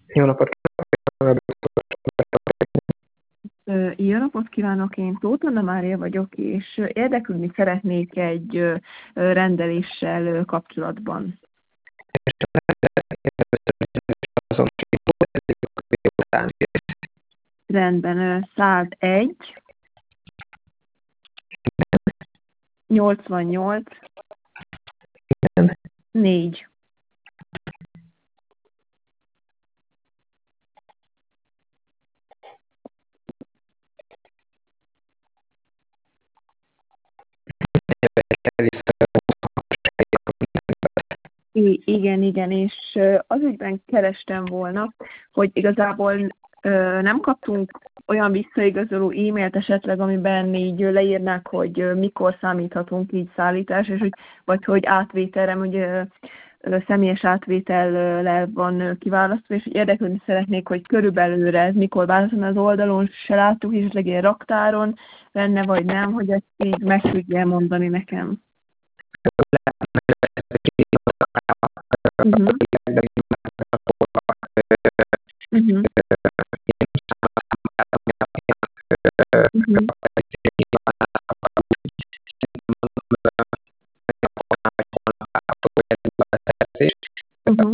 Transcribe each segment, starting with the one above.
Jó napot kívánok! Jó napot kívánok, én Tóth Anna Mária vagyok, és érdeklődni szeretnék egy rendeléssel kapcsolatban. Rendben, 101, 88, 4. Igen, és az ügyben kerestem volna, hogy igazából nem kaptunk olyan visszaigazoló e-mailt esetleg, amiben így leírnák, hogy mikor számíthatunk így szállítás, és vagy hogy átvételre, hogy személyes átvétellel van kiválasztva, és hogy érdeklődni szeretnék, hogy körülbelülre ez mikor válaszol az oldalon, se láttuk, és esetleg ilyen raktáron lenne, vagy nem, hogy ezt így meg tudja mondani nekem. Uh-huh. Uh-huh. Uh-huh. Uh-huh.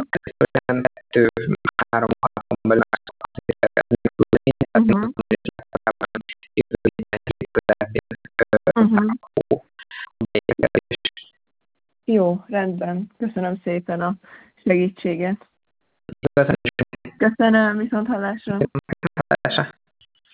Uh-huh. Jó, rendben. Köszönöm szépen a segítséget. Köszönöm, viszonthallásra.